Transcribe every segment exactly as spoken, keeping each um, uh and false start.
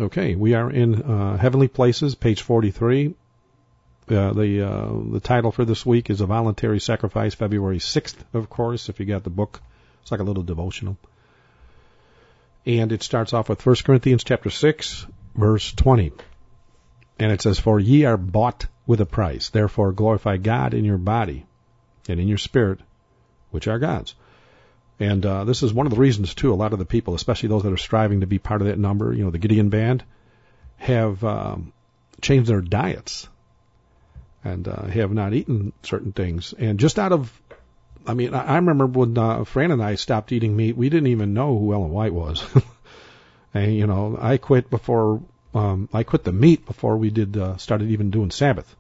Okay, we are in uh, Heavenly Places, page forty-three. Uh, the uh, the title for this week is A Voluntary Sacrifice, February sixth, of course, if you got the book. It's like a little devotional. And it starts off with First Corinthians chapter six, verse twenty. And it says, "For ye are bought with a price. Therefore glorify God in your body and in your spirit, which are God's." And uh, this is one of the reasons, too, a lot of the people, especially those that are striving to be part of that number, you know, the Gideon Band, have um, changed their diets and uh, have not eaten certain things. And just out of, I mean, I, I remember when uh, Fran and I stopped eating meat, we didn't even know who Ellen White was. And, you know, I quit before, um, I quit the meat before we did, uh, started even doing Sabbath.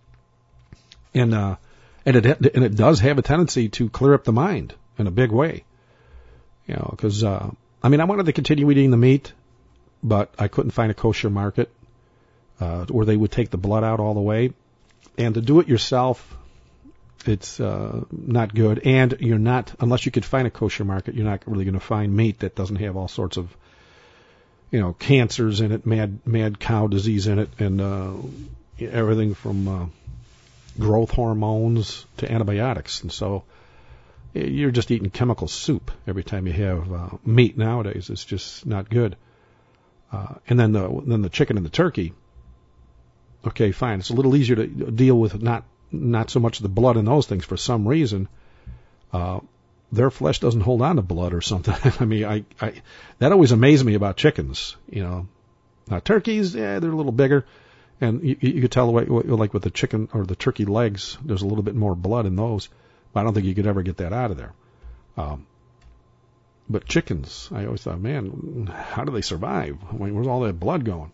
And, uh, and it, and it does have a tendency to clear up the mind in a big way. You know, because, uh, I mean, I wanted to continue eating the meat, but I couldn't find a kosher market uh, where they would take the blood out all the way. And to do it yourself, it's uh, not good. And you're not, unless you could find a kosher market, you're not really going to find meat that doesn't have all sorts of, you know, cancers in it, mad mad cow disease in it, and uh, everything from uh, growth hormones to antibiotics. And so you're just eating chemical soup every time you have uh, meat nowadays. It's just not good. Uh, and then the then the chicken and the turkey. Okay, fine. It's a little easier to deal with not not so much the blood in those things for some reason. Uh, their flesh doesn't hold on to blood or something. I mean, I, I that always amazed me about chickens. You know, now turkeys, yeah, they're a little bigger, and you, you could tell like with the chicken or the turkey legs, there's a little bit more blood in those. I don't think you could ever get that out of there. Um, but chickens, I always thought, man, how do they survive? I mean, where's all that blood going?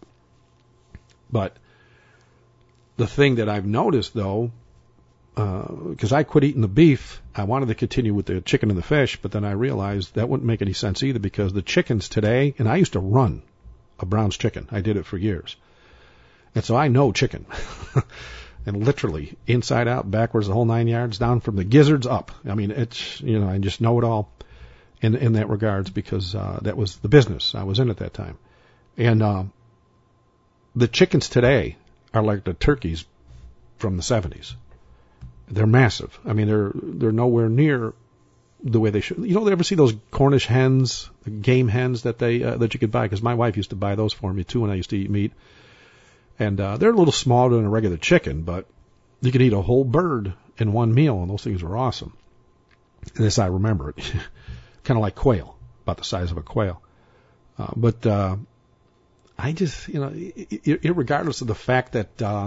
But the thing that I've noticed, though, because uh, I quit eating the beef, I wanted to continue with the chicken and the fish, but then I realized that wouldn't make any sense either, because the chickens today, and I used to run a Brown's chicken. I did it for years. And so I know chicken. And literally, inside out, backwards, the whole nine yards, down from the gizzards up. I mean, it's, you know, I just know it all in in that regards, because uh, that was the business I was in at that time. And uh, the chickens today are like the turkeys from the seventies. They're massive. I mean, they're they're nowhere near the way they should. You know, they ever see those Cornish hens, the game hens that they uh, that you could buy? Because my wife used to buy those for me too when I used to eat meat. And uh, they're a little smaller than a regular chicken, but you could eat a whole bird in one meal, and those things were awesome. And as I remember it, kind of like quail, about the size of a quail. Uh, but uh, I just, you know, irregardless of the fact that, uh,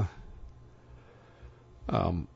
um,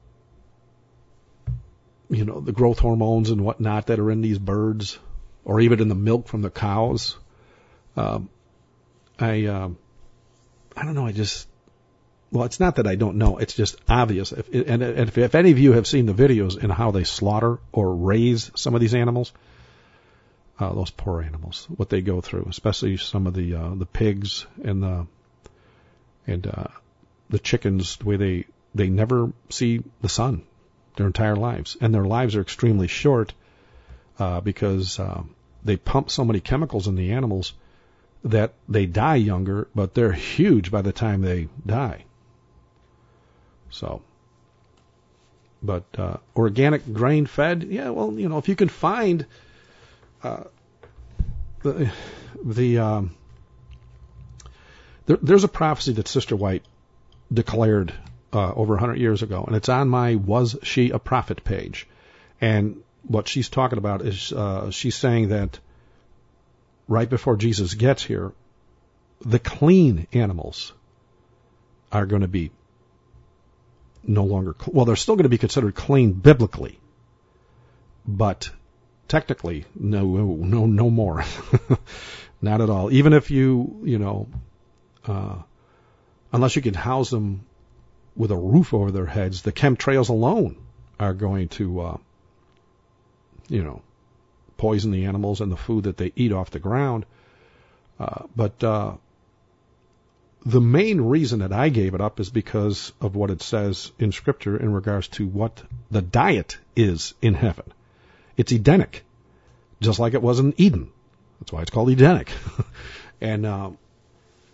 you know, the growth hormones and whatnot that are in these birds, or even in the milk from the cows, um, I. Uh, I don't know, I just, well, it's not that I don't know, it's just obvious. If, and if, if any of you have seen the videos in how they slaughter or raise some of these animals, uh, those poor animals, what they go through, especially some of the uh, the pigs and the and uh, the chickens, the way they, they never see the sun their entire lives. And their lives are extremely short uh, because uh, they pump so many chemicals in the animals that they die younger, but they're huge by the time they die. So, but uh, organic grain-fed, yeah, well, you know, if you can find uh, the the um, there, there's a prophecy that Sister White declared uh, over one hundred years ago, and it's on my Was She a Prophet page. And what she's talking about is uh, she's saying that right before Jesus gets here, the clean animals are going to be no longer, well, they're still going to be considered clean biblically, but technically, no, no, no more. Not at all. Even if you, you know, uh, unless you can house them with a roof over their heads, the chemtrails alone are going to, uh, you know, poison the animals and the food that they eat off the ground. Uh, but uh, the main reason that I gave it up is because of what it says in Scripture in regards to what the diet is in heaven. It's Edenic, just like it was in Eden. That's why it's called Edenic. And uh,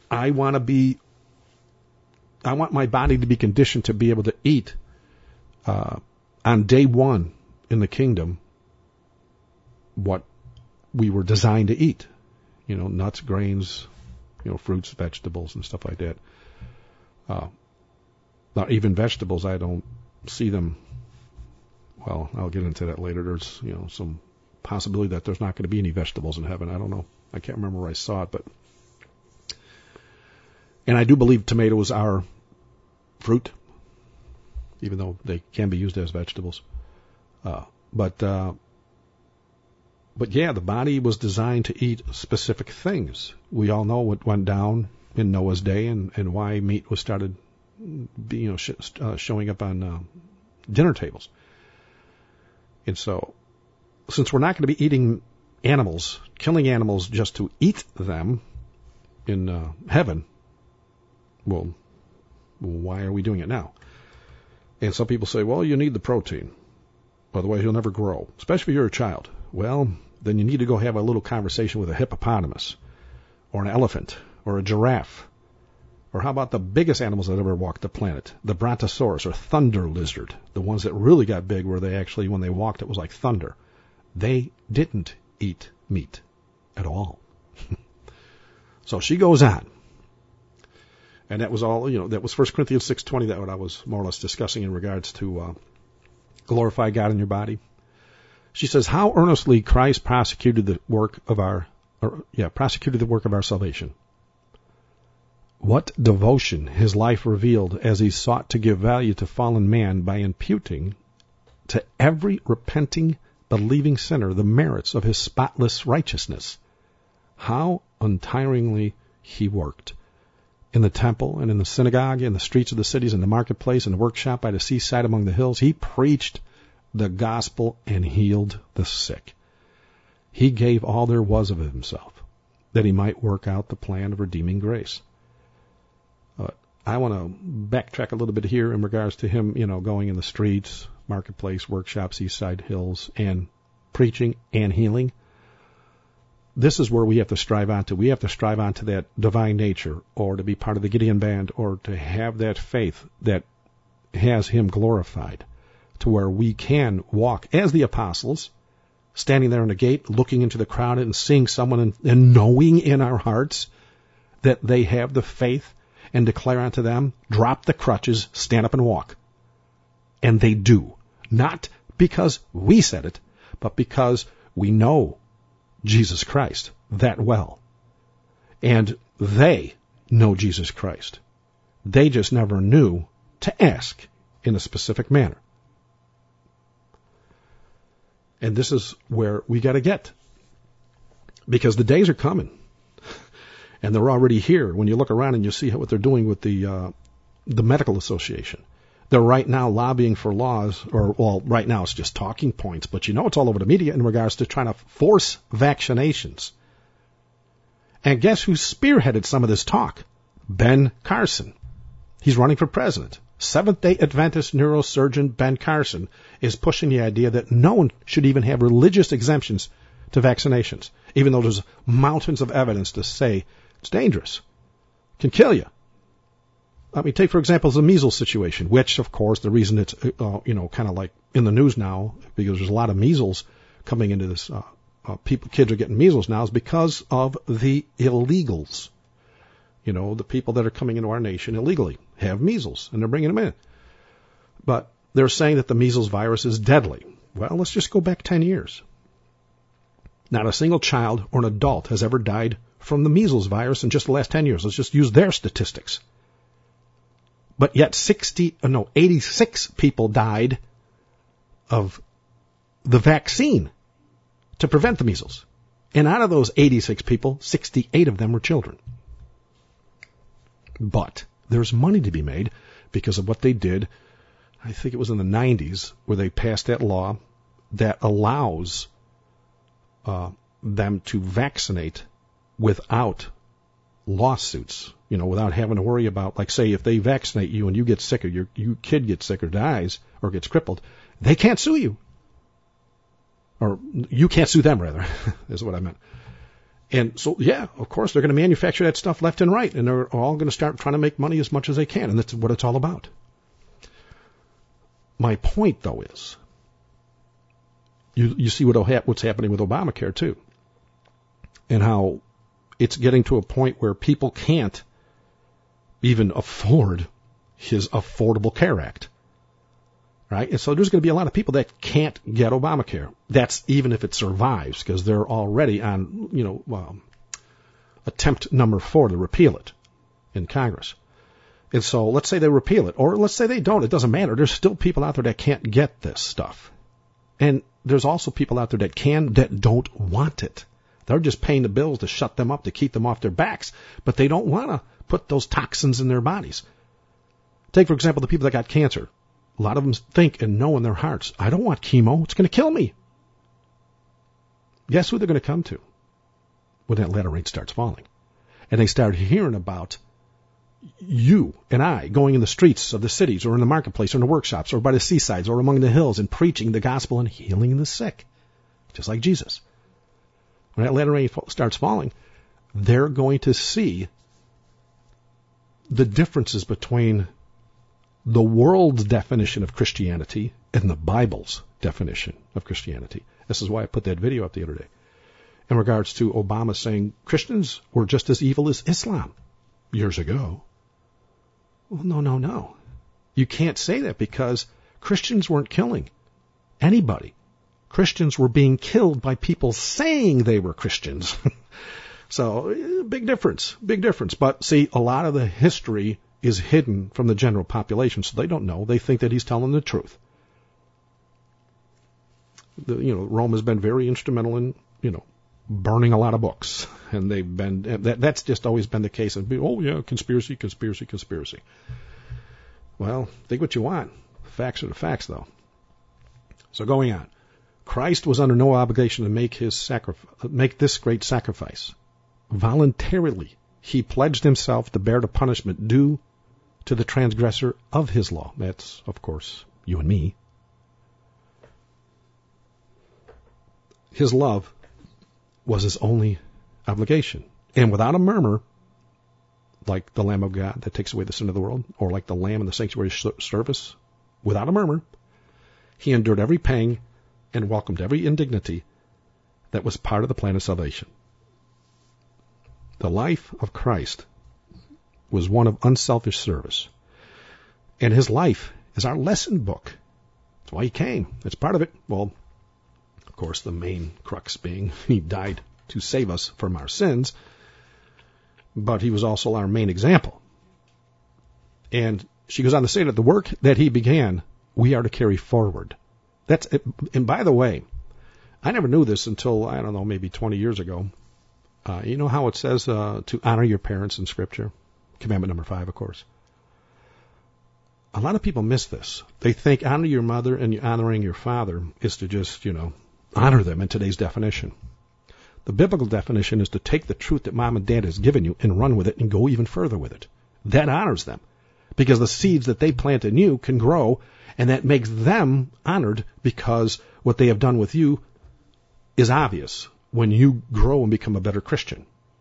I want to be, I want my body to be conditioned to be able to eat uh, on day one in the kingdom what we were designed to eat. You know, nuts, grains, you know, fruits, vegetables, and stuff like that. Uh, now, even vegetables, I don't see them. Well, I'll get into that later. There's, you know, some possibility that there's not going to be any vegetables in heaven. I don't know. I can't remember where I saw it, but. And I do believe tomatoes are fruit, even though they can be used as vegetables. Uh, but, uh, but yeah, the body was designed to eat specific things. We all know what went down in Noah's day and, and why meat was started, you know, sh- uh, showing up on uh, dinner tables. And so, since we're not going to be eating animals, killing animals just to eat them in uh, heaven, well, why are we doing it now? And some people say, well, you need the protein. Otherwise, you'll never grow, especially if you're a child. Well, then you need to go have a little conversation with a hippopotamus or an elephant or a giraffe. Or how about the biggest animals that ever walked the planet, the brontosaurus or thunder lizard, the ones that really got big where they actually, when they walked, it was like thunder. They didn't eat meat at all. So she goes on. And that was all, you know, that was First Corinthians six twenty, that what I was more or less discussing in regards to uh, glorify God in your body. She says, how earnestly Christ prosecuted the work of our, or, yeah, prosecuted the work of our salvation. What devotion his life revealed as he sought to give value to fallen man by imputing to every repenting, believing sinner the merits of his spotless righteousness. How untiringly he worked. In the temple and in the synagogue, in the streets of the cities, in the marketplace, in the workshop by the seaside among the hills, he preached the gospel and healed the sick. He gave all there was of himself, that he might work out the plan of redeeming grace. Uh, I want to backtrack a little bit here in regards to him, you know, going in the streets, marketplace, workshop, seaside, hills, and preaching and healing. This is where we have to strive on to. We have to strive on to that divine nature, or to be part of the Gideon band, or to have that faith that has him glorified, to where we can walk as the apostles, standing there in the gate, looking into the crowd and seeing someone and, and knowing in our hearts that they have the faith, and declare unto them, drop the crutches, stand up and walk. And they do. Not because we said it, but because we know Jesus Christ that well. And they know Jesus Christ. They just never knew to ask in a specific manner. And this is where we got to get. Because the days are coming. And they're already here. When you look around and you see what they're doing with the uh, the medical association. They're right now lobbying for laws, or, well, right now it's just talking points, but you know it's all over the media in regards to trying to force vaccinations. And guess who spearheaded some of this talk? Ben Carson. He's running for president. Seventh-day Adventist neurosurgeon Ben Carson is pushing the idea that no one should even have religious exemptions to vaccinations, even though there's mountains of evidence to say it's dangerous, can kill you. I mean, take, for example, the measles situation, which, of course, the reason it's, uh, you know, kind of like in the news now, because there's a lot of measles coming into this, uh, uh, people, kids are getting measles now, is because of the illegals. You know, the people that are coming into our nation illegally have measles, and they're bringing them in. But they're saying that the measles virus is deadly. Well, let's just go back ten years. Not a single child or an adult has ever died from the measles virus in just the last ten years. Let's just use their statistics. But yet sixty, no, eighty-six people died of the vaccine to prevent the measles. And out of those eighty-six people, sixty-eight of them were children. But there's money to be made because of what they did. I think it was in the nineties where they passed that law that allows uh, them to vaccinate without lawsuits, you know, without having to worry about, like, say, if they vaccinate you and you get sick or your, your kid gets sick or dies or gets crippled, they can't sue you. Or you can't sue them, rather, is what I meant. And so, yeah, of course, they're going to manufacture that stuff left and right, and they're all going to start trying to make money as much as they can, and that's what it's all about. My point, though, is you, you see what, what's happening with Obamacare, too, and how it's getting to a point where people can't even afford his Affordable Care Act. Right? And so there's going to be a lot of people that can't get Obamacare. That's even if it survives, because they're already on, you know, um, attempt number four to repeal it in Congress. And so let's say they repeal it, or let's say they don't. It doesn't matter. There's still people out there that can't get this stuff. And there's also people out there that can, that don't want it. They're just paying the bills to shut them up, to keep them off their backs, but they don't want to put those toxins in their bodies. Take, for example, the people that got cancer. A lot of them think and know in their hearts, I don't want chemo. It's going to kill me. Guess who they're going to come to when that latter rain starts falling? And they start hearing about you and I going in the streets of the cities or in the marketplace or in the workshops or by the seasides or among the hills and preaching the gospel and healing the sick, just like Jesus. When that latter rain starts falling, they're going to see the differences between the world's definition of Christianity and the Bible's definition of Christianity. This is why I put that video up the other day in regards to Obama saying Christians were just as evil as Islam years ago. Well, no, no, no. You can't say that because Christians weren't killing anybody. Christians were being killed by people saying they were Christians. So, big difference, big difference. But see, a lot of the history is hidden from the general population, so they don't know. They think that he's telling the truth. The, you know, Rome has been very instrumental in, you know, burning a lot of books, and they've been that that's just always been the case. And oh yeah, conspiracy, conspiracy, conspiracy. Well, think what you want. Facts are the facts, though. So going on, Christ was under no obligation to make his sacrifice, make this great sacrifice voluntarily. He pledged himself to bear the punishment due to the transgressor of his law. That's, of course, you and me. His love was his only obligation. And without a murmur, like the Lamb of God that takes away the sin of the world, or like the Lamb in the sanctuary service, without a murmur, he endured every pang and welcomed every indignity that was part of the plan of salvation. The life of Christ was one of unselfish service. And his life is our lesson book. That's why he came. That's part of it. Well, of course, the main crux being he died to save us from our sins, but he was also our main example. And she goes on to say that the work that he began, we are to carry forward. That's it. And by the way, I never knew this until, I don't know, maybe twenty years ago. Uh, you know how it says uh, to honor your parents in Scripture? Commandment number five, of course. A lot of people miss this. They think honor your mother and honoring your father is to just, you know, honor them in today's definition. The biblical definition is to take the truth that mom and dad has given you and run with it and go even further with it. That honors them because the seeds that they plant in you can grow, and that makes them honored because what they have done with you is obvious when you grow and become a better Christian.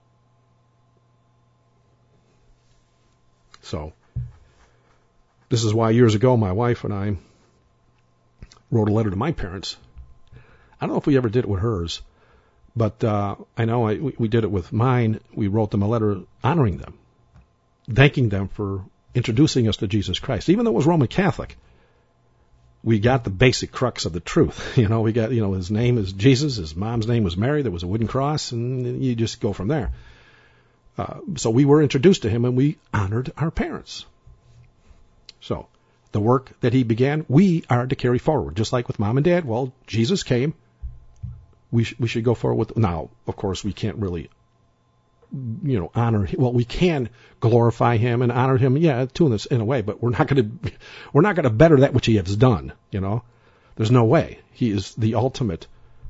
So, this is why years ago my wife and I wrote a letter to my parents. I don't know if we ever did it with hers, but uh, I know I, we, we did it with mine. We wrote them a letter honoring them, thanking them for introducing us to Jesus Christ. Even though it was Roman Catholic, we got the basic crux of the truth. You know, we got, you know, his name is Jesus, his mom's name was Mary, there was a wooden cross, and you just go from there. Uh, so we were introduced to him, and we honored our parents. So the work that he began, we are to carry forward. Just like with mom and dad, well, Jesus came. We, sh- we should go forward with, now, of course, we can't really, you know, honor, well, we can glorify him and honor him, yeah, to this in a way, but we're not going to, we're not going to better that which he has done, you know. There's no way. He is the ultimate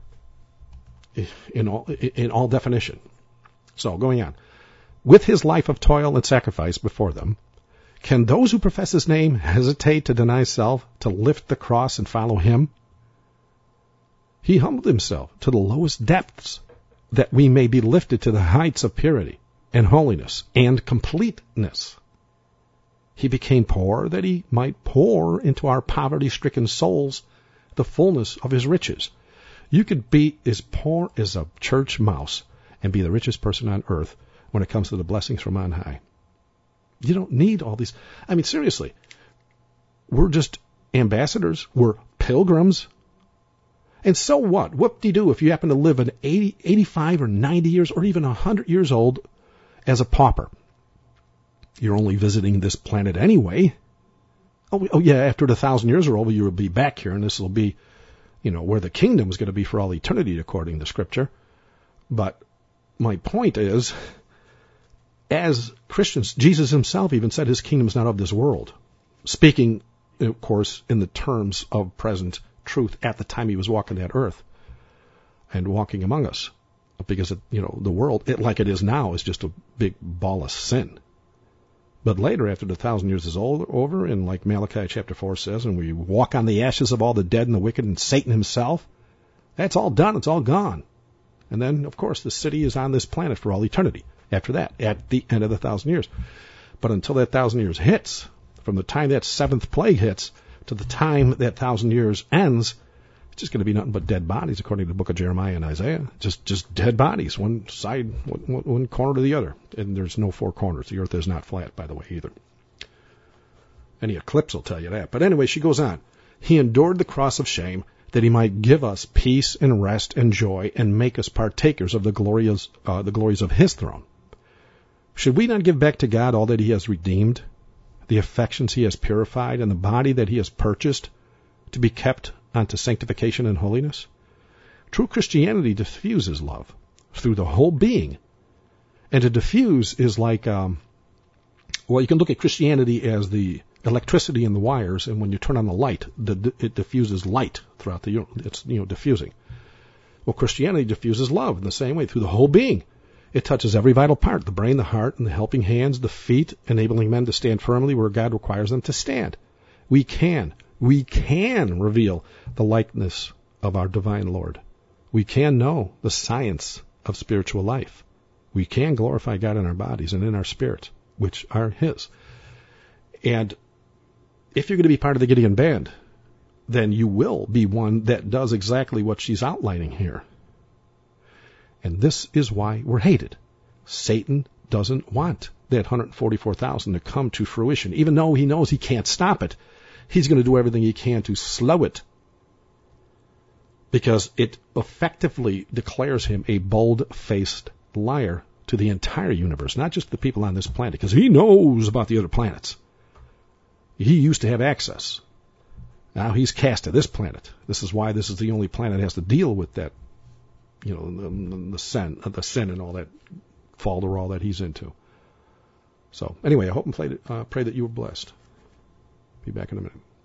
in all, in all definition. So, going on. With his life of toil and sacrifice before them, can those who profess his name hesitate to deny self, to lift the cross and follow him? He humbled himself to the lowest depths that we may be lifted to the heights of purity and holiness and completeness. He became poor that he might pour into our poverty-stricken souls the fullness of his riches. You could be as poor as a church mouse and be the richest person on earth when it comes to the blessings from on high. You don't need all these. I mean, seriously, we're just ambassadors. We're pilgrims. And so what? Whoop-de-doo if you happen to live an eighty, eighty-five or ninety years or even one hundred years old as a pauper. You're only visiting this planet anyway. Oh, oh yeah, after the thousand years are over, you will be back here, and this will be, you know, where the kingdom is going to be for all eternity, according to Scripture. But my point is, as Christians, Jesus himself even said his kingdom is not of this world. Speaking, of course, in the terms of present truth at the time he was walking that earth and walking among us. Because, it, you know, the world, it, like it is now, is just a big ball of sin. But later, after the thousand years is all over, and like Malachi chapter four says, and we walk on the ashes of all the dead and the wicked and Satan himself, that's all done. It's all gone. And then, of course, the city is on this planet for all eternity. After that, at the end of the thousand years. But until that thousand years hits, from the time that seventh plague hits to the time that thousand years ends, it's just going to be nothing but dead bodies, according to the book of Jeremiah and Isaiah. Just just dead bodies, one side, one, one corner to the other. And there's no four corners. The earth is not flat, by the way, either. Any eclipse will tell you that. But anyway, she goes on. He endured the cross of shame that he might give us peace and rest and joy and make us partakers of the glories, uh, the glories of his throne. Should we not give back to God all that he has redeemed, the affections he has purified, and the body that he has purchased to be kept unto sanctification and holiness? True Christianity diffuses love through the whole being. And to diffuse is like, um, well, you can look at Christianity as the electricity in the wires, and when you turn on the light, the, it diffuses light throughout the, it's, you know, diffusing. Well, Christianity diffuses love in the same way through the whole being. It touches every vital part, the brain, the heart, and the helping hands, the feet, enabling men to stand firmly where God requires them to stand. We can, we can reveal the likeness of our divine Lord. We can know the science of spiritual life. We can glorify God in our bodies and in our spirits, which are his. And if you're going to be part of the Gideon band, then you will be one that does exactly what she's outlining here. And this is why we're hated. Satan doesn't want that one hundred forty-four thousand to come to fruition. Even though he knows he can't stop it, he's going to do everything he can to slow it. Because it effectively declares him a bold-faced liar to the entire universe, not just the people on this planet, because he knows about the other planets. He used to have access. Now he's cast to this planet. This is why this is the only planet that has to deal with that, you know, the, the sin, the sin and all that falderall that he's into. So anyway, I hope and pray, uh, pray that you were blessed. Be back in a minute.